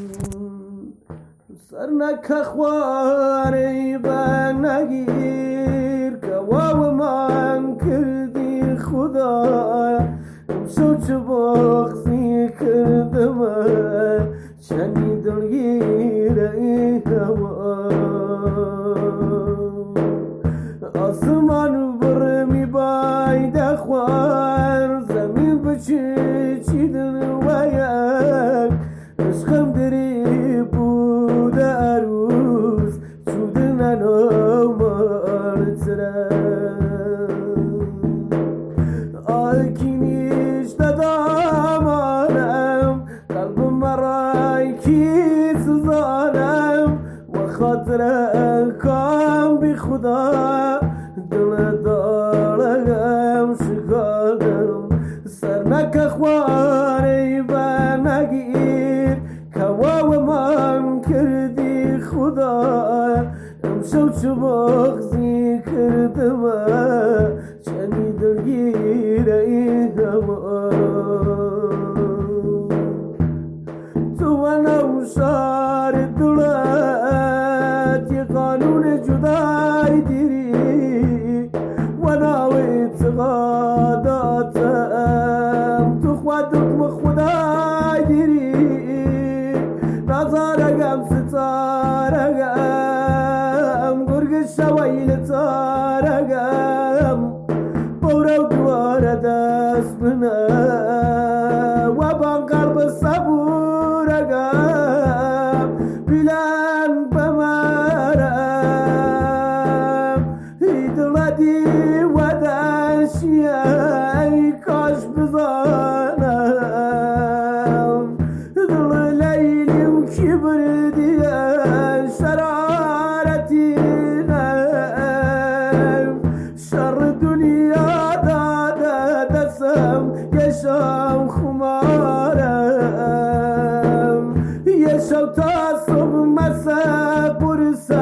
سرنك خواري بنگیر كواو من كردي خدايا امشو بغزي كردم شني دلگیر ای هوا آسمان برمی باید خوار زمین بچه چیدن و یک عشقم دری بود عروس چودن آمارتره آیکینیش دادامانم قلبم مرای کی سزانم و خاطر کام بی خدا دل دارم شکادم سرنک خواری بنگیر کواو من کردی خدا امشو چو بغزی کردم چنی دلگیر ای هوا تو و نوشار دلت یه قانون جدای دیری و ناو اعتقاداتم تو خود حکم خدای دیری نظارگم ستارگم گرگ شویل تارگم بورو دوار دست بنه و بانقرب صبورگم بیلن بمرم ایدلدی و دشی ای کاش بزانم دل لیلیم کبر دیه شرارتی شر دنیا داده دستم یشم خمارم یشم تا صبح مسا برسم